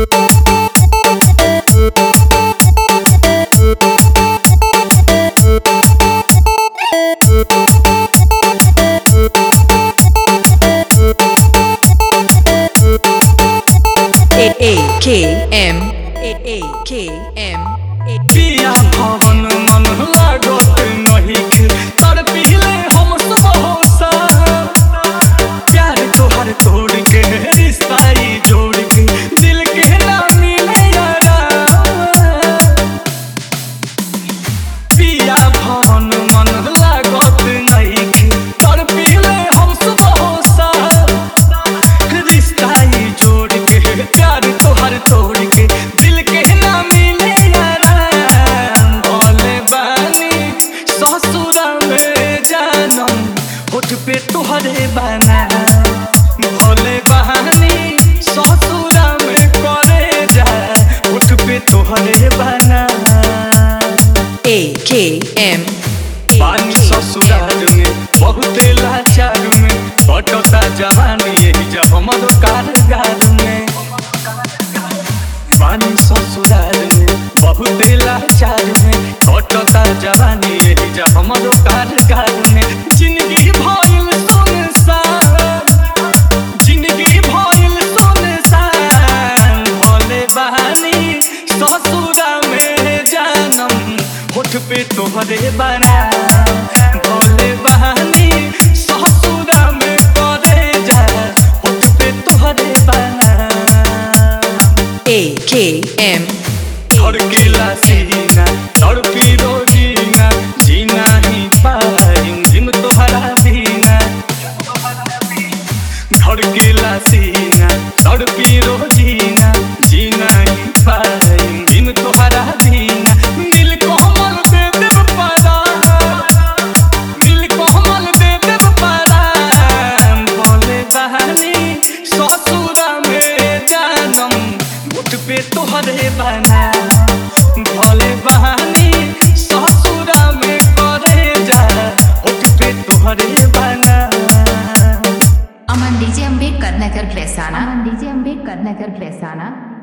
AKM पिया भवन मन लागत नहीं तर पीले हम सब होसा प्यार तोहर तोड़ के रिश्ता जोड़ के दिल के ना मिले यारा पिया भवन मन लागत नहीं तर पीले हम सब होसा रिश्ता जोड़ के प्यार तोहर तोड़ के दिल के ना मिले यारा भोले बानी ससुरा में जानम होठ पे तोहरे बना भोले बहानी ससुरा में करे जा होठ पे तोहरे बना AKM पानी ससुराल में बहुते लाचार में कटता जवानी यही जब हमर कारगार में पानी ससुराल में बहुते लाचार में कटता जवानी यही जब हमर कारगार में जिंदगी भइल सुनसान जिंदगी भइल सुनसान भोले बहानी ससुरा में जानम होठ पे तोहरे बना भोले बहानी ससुरा में करे जा होठ पे तोहरे बना AKM धड़केला सीना तड़पी रोजीना जीना ही पाई दिन तोहरा बिना धड़केला सीना तड़पी रोजीना जीना ही पाई दिन तोहरा बिना दिल को हमल दे देव पारा दिल को हमल दे देव पारा भोले बहानी ससुरा में जानम होठ पे तोहरे बना भोले बहानी ससुरा में करे जा होठ पे तोहरे बना अमन डीजे अम्बेडकर नगर प्रेसाना